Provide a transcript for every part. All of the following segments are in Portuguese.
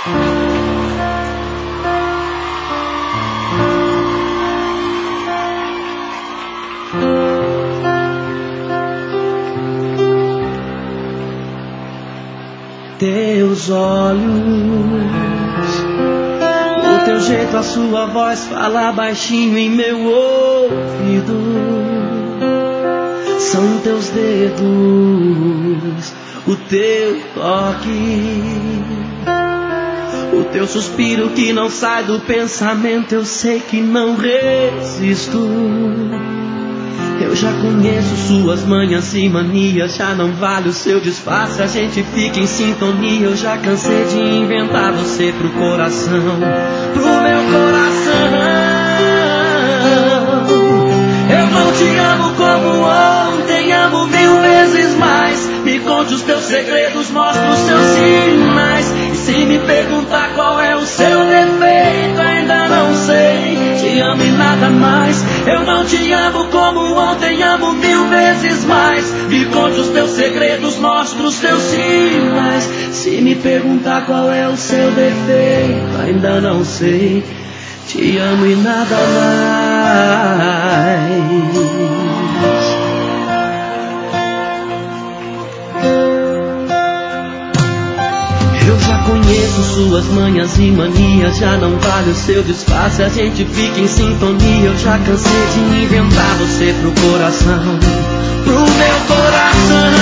Teus olhos, o teu jeito, a sua voz fala baixinho em meu ouvido. São teus dedos, o teu toque, o teu suspiro que não sai do pensamento. Eu sei que não resisto. Eu já conheço suas manhas e manias, já não vale o seu disfarce, a gente fica em sintonia. Eu já cansei de inventar você pro coração, pro meu coração. Eu não te amo como ontem, amo 1000 vezes mais. Me conte os teus segredos, mostra os seus sinais. E se me perguntar qual é o seu defeito, ainda não sei. Te amo e nada mais. Eu não te amo como ontem, amo 1000 vezes mais. Me conte os teus segredos, mostra os teus sinais. Se me perguntar qual é o seu defeito, ainda não sei. Te amo e nada mais. Eu já conheço suas manhas e manias, já não vale o seu disfarce, a gente fica em sintonia. Eu já cansei de inventar você pro coração, pro meu coração.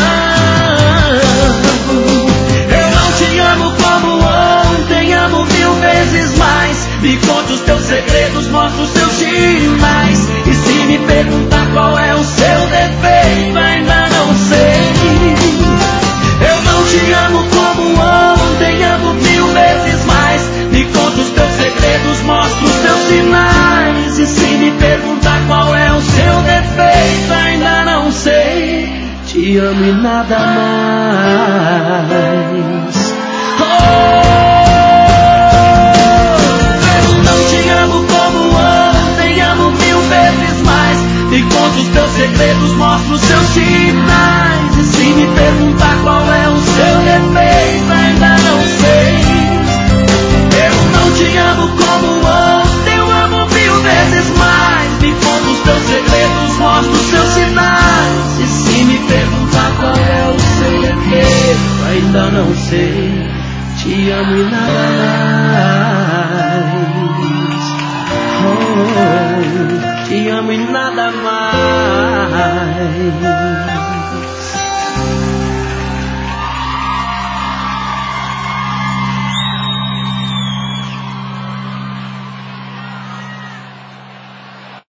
Eu não te amo como ontem, amo 1000 vezes mais. Me conte os teus segredos, mostra os teus sinais. E se me perguntar qual é o seu defeito, ainda não sei. Eu não te amo como ontem, amo 1000 vezes mais. Me conta os teus segredos, mostra os teus sinais. E se me perguntar qual é o seu defeito, ainda não sei. Te amo e nada mais. Eu não te amo como ontem, amo 1000 vezes mais. Me conta os teus segredos, mostra os teus sinais. E se me perguntar qual é o seu defeito, ainda não sei. Eu não te amo como ontem, eu amo 1000 vezes mais. Me conta os teus segredos, mostra os teus sinais. E se me perguntar qual é o seu defeito, ainda não sei. Te amo e nada mais. Oh, te amo e nada mais.